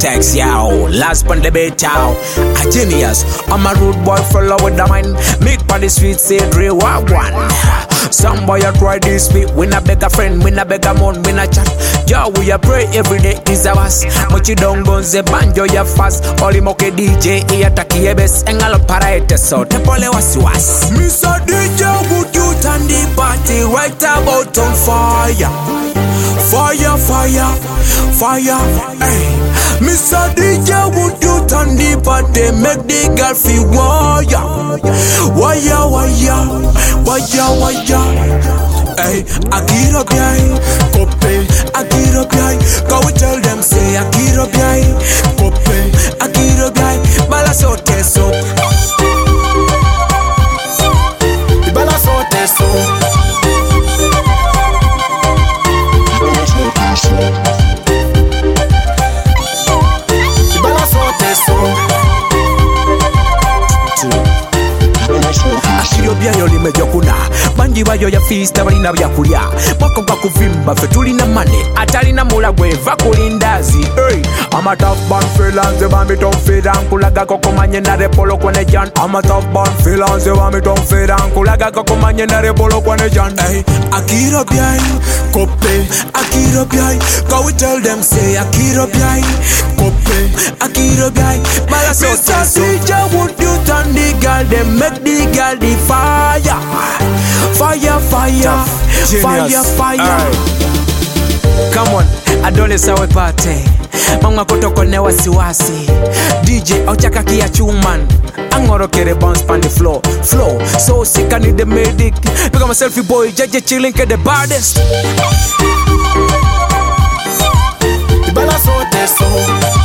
text, yo. Last on the bait, yo. A genius. I'm a rude boy, follow with the mind. Make by the street, say, Dre, what one? Some boy, I try this week. When I beg a friend, when I beg a mon, when I chat. Yo, we a pray every day is a was. But you don't go the banjo, you fast. Oli moke DJ, iya taki ebes. Engalo paraete so, te pole was. Mr. DJ, would you turn the party right about on fire? Fire, fire, fire, hey. Mr. DJ, would you turn the party, make the girl feel wire? Wire, wire, wire, wire. Hey, Akira Biai, Kope, Akira Biai. Go tell them, say Akira Biai, Kope, Akira Biai. Balasote so. Balasote so. Yo limejo kuna banji bayo ya fista balina byakulya mwako gwa kuvimba fe tulina mane atalina mulagwe va kulindazi hey I'm a tough band freelance bambi don't feed and kulaga kokomanye na repolo kwane jan I'm a tough band freelance bambi don't feed and kulaga kokomanye na repolo kwane jan hey Akira Biai Kope Akira Biai go tell them say Akira Biai Kope Akira Biai bala so DJ would you turn the girl them make the girl the fire, fire, fire, fire, fire. Come on, adole sawe party. Mama kotoko ne wasiwasi. DJ ochaka kia chuman. Angoro kere bounce pan the floor. So sick I need the medic. Become a selfie boy, JJ chilling ke the baddest. Ibala so teso.